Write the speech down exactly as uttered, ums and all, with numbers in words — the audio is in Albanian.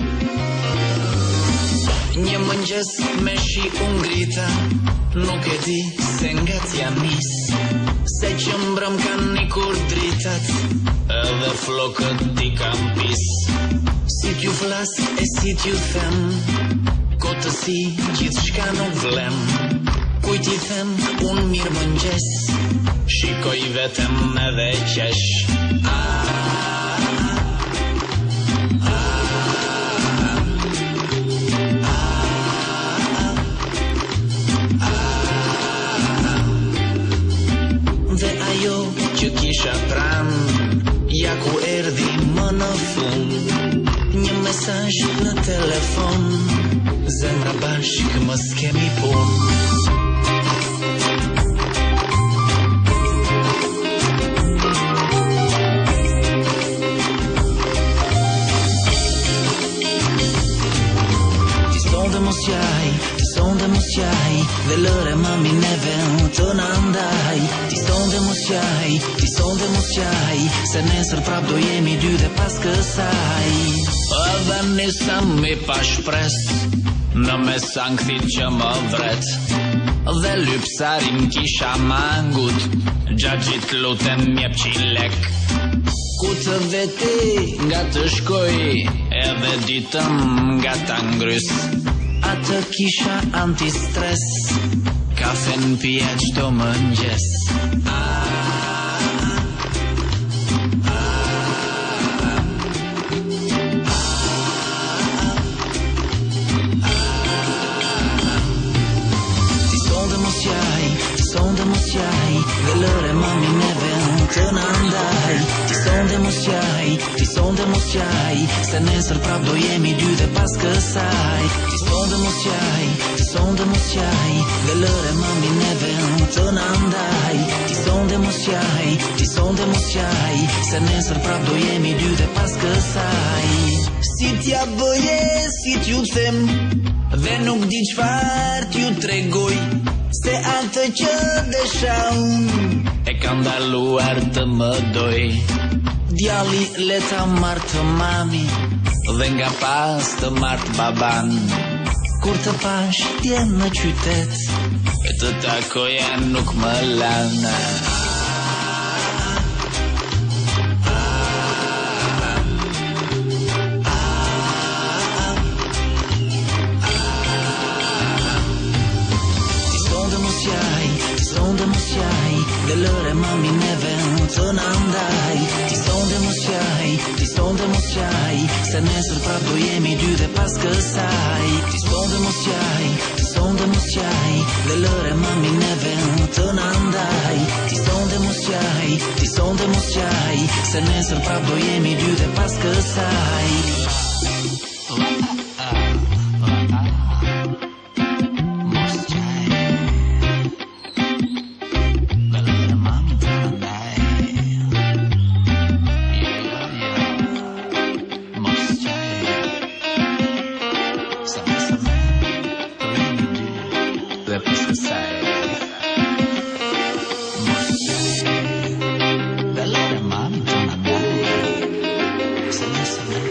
Një mëngjes me shi ungrita, nuk e di se nga t'ja nis, se që mbrëm kanë nikur dritat, edhe flokët ti kam pis. Si t'ju flas e si t'ju them, kotësi gjithë shka nuk vlem. Kujt i them un mirë mëngjes, shikoj vetem edhe qesh. Dhe ajo që kisha pran, ja ku erdi më në fund, një mesazh në telefon, zemra bashk më s'kemi pun. Ti sonde mos qaj, ti sonde mos qaj, dhe lëre mami neve të na ndaj. Ti sonde mos qaj, ti sonde mos qaj, se nesër prap do jemi dy dhe pas kësaj. Edhe nisa mi pa shpres, në mesan këthit që më vret, dhe lypsarin kisha mangut, gjagjit lutem mjep qilek. Ku të veti nga të shkoj, edhe ditëm nga ta ngrys, atë kisha antistres, kafen pija qdo mëngjes. Ti sonde mos qaj, dhe lëre mami neve të na ndaj. Ti sonde mos qaj, ti sonde mos qaj, se nesër prap do jemi dy dhe pas kësaj. Ti sonde mos qaj, ti sonde mos qaj, dhe lëre mami neve të na ndaj. Ti sonde mos qaj, ti sonde mos qaj, se nesër prap do jemi dy dhe pas kësaj. Si t'ja bëje, si t'ju them, dhe nuk di çfar t'ju tregoj, se atë që desha unë e kam daluar të më doj. Djalli le ta marrë të mami, dhe nga pas të marrë të baban. Kur të pash tje në qytet, e të takoja nuk më lana. Sonde mos qaj, dhe lëre mami neve të na ndaj. Ti sonde mos qaj, ti sonde mos qaj, se nesër prap do jemi dy dhe pas kësaj. Ti sonde mos qaj, ti sonde mos qaj, dhe lëre mami neve të na ndaj. Ti sonde mos qaj, ti sonde mos qaj, se nesër prap do jemi dy dhe pas kësaj.